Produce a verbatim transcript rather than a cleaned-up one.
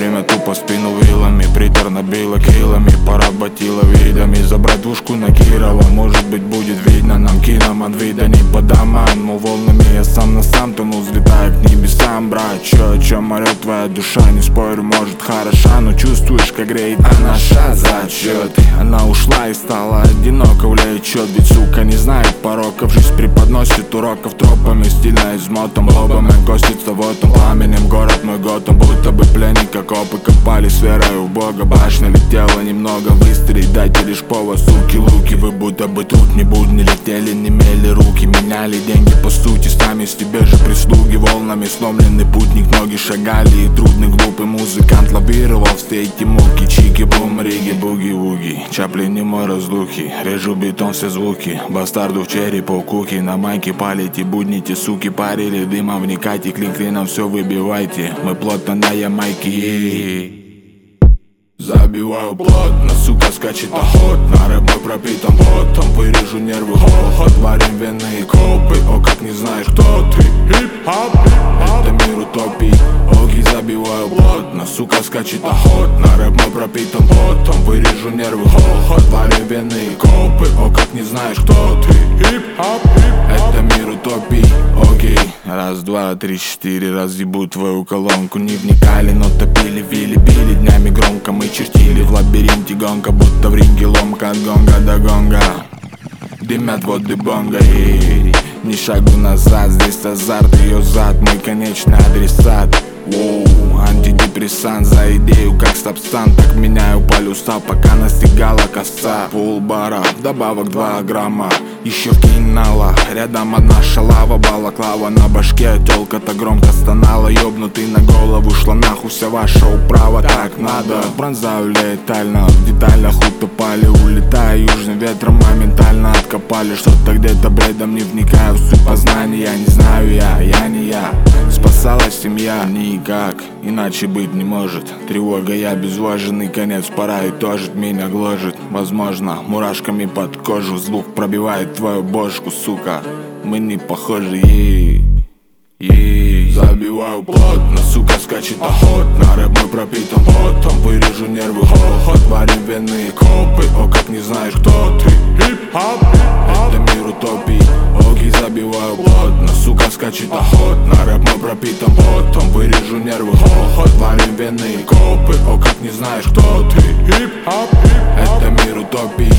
время тупо спину вилами. Приторно било килами, поработило видами. Забрать двушку на Кирова, может быть будет видно нам. Киноман вида не по домам, но волнами я сам на сам тону, взлетая к небесам. Брат, чё, о чем орёт твоя душа, не спорю, может хороша, но чувствуешь, как греет она ша зачёты. Она ушла и стала одиноко, влечет, ведь сука не знает пороков. Жизнь преподносит уроков тропами, стильно измотом, лобами костится вот он пламенем. Город мой Готэм, будто бы пленник, окопы копали с верой в Бога. Башня летела немного, выстрелить дайте лишь повод, суки, луки. Вы будто бы тут не будни летели, не мели руки, меняли деньги по сути, сами с тебе же прислуги. Волнами сломленный путник, ноги шагали, и трудный глупый музыкант лавировал в стейте муки. Чики, бум, риги, буги-вуги, Чаплин не мой разлухи, режу бетон все звуки. Бастарду в череп, куки, на майке палите, будните, суки, парили дымом, вникайте, клин клином все выбивайте. Мы плотно на Ямайке. Забиваю плотно, сука скачет охотно, рэп мой пропитан потом, вырежу нервы хохот, варим венные копы. О, как не знаешь, кто ты, хип-хоп, это мир утопий. Оги забиваю плотно, сука скачет охотно, рэп мой пропитан потом, вырежу нервы хохот, варим венные копы. О, как не знаешь, кто ты, хип-хоп, это мир утопий. Окей, раз, два, три, четыре, разъебу твою колонку. Не вникали, но топили, вили, били днями громко. Мы чертили в лабиринте гонка, будто в ринге ломка от гонга до гонга. Дымят воды бонга, и ни шагу назад, здесь азарт, ее зад, мой конечный адресат. Воу, антидепрессант за идею, как стоп-стан, так меняю полюса, пока настигала коса. Полбара, добавок два грамма, еще вкинь нала. Рядом одна шалава, балаклава на башке, тёлка-то громко стонала. Ёбнутый на голову, шла нахуй вся ваша управа, так надо. Пронзаю летально, в деталях утопали, улетая южным ветром, моментально откопали. Что-то где-то бредом, не вникаю в суть познания. Я не знаю, я, я не я, спасалась семья, никак, иначе быть не может. Тревога, я безвоженный, конец пора и тоже меня гложет. Возможно, мурашками под кожу звук пробивает твою бошку, сука. Мы не похожи, ей, ей. Забиваю плотно, сука скачет охотно, рэп мой пропитан потом, вырежу нервы хохот, варим венные копы. О, как не знаешь, кто ты, хип-хоп, это мир утопий. Оги забиваю плотно, сука скачет охотно, рэп мой пропитан потом, вырежу нервы хохот, варим венные копы. О, как не знаешь, кто ты, хип-хоп, это мир утопий.